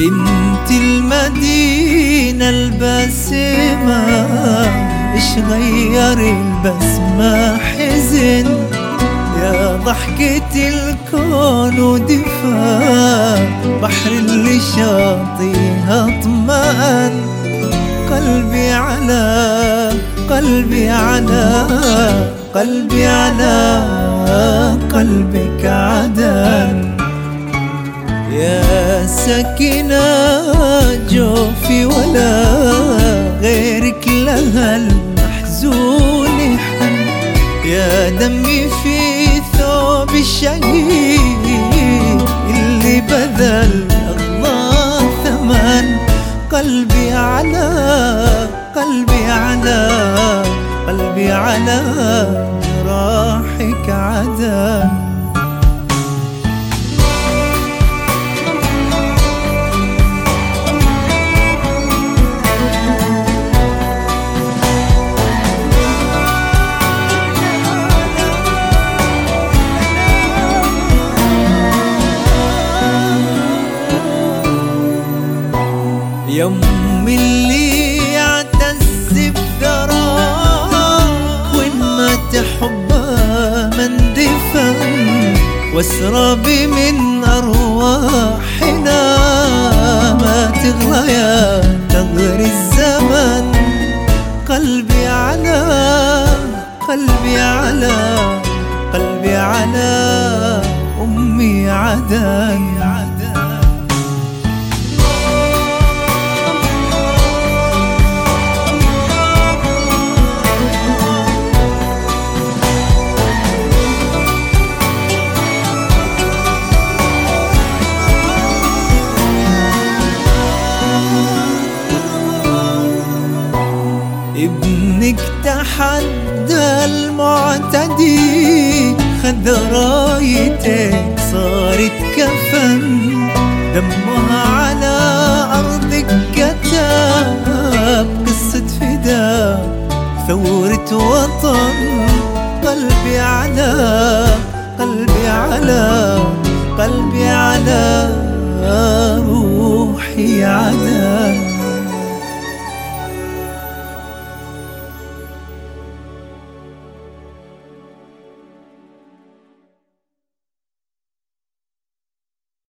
انت المدينة الباسمة، ايش غير البسمة حزن، يا ضحكة الكون ودفا بحر اللي شاطيها اطمأن. قلبي على قلبي على قلبي على قلبك عدن، يا سكينة جوفي ولا غيرك لها المحزون حن، يا دمي في ثوب الشهيد اللي بذل أغلى ثمن. قلبي على قلبي على قلبي على جراحك عدن. يوم اللي اعتز بثراك وين ما تحبه من دفن، واسراب من ارواحنا ما تغلى يا تغري الزمن. قلبي على قلبي على قلبي على امي عدن. ابنك تحدى المعتدي، خذ رايتك صارت كفن، دمها على أرضك كتاب قصة فداء ثورة وطن. قلبي على قلبي على قلبي على روحي عدن.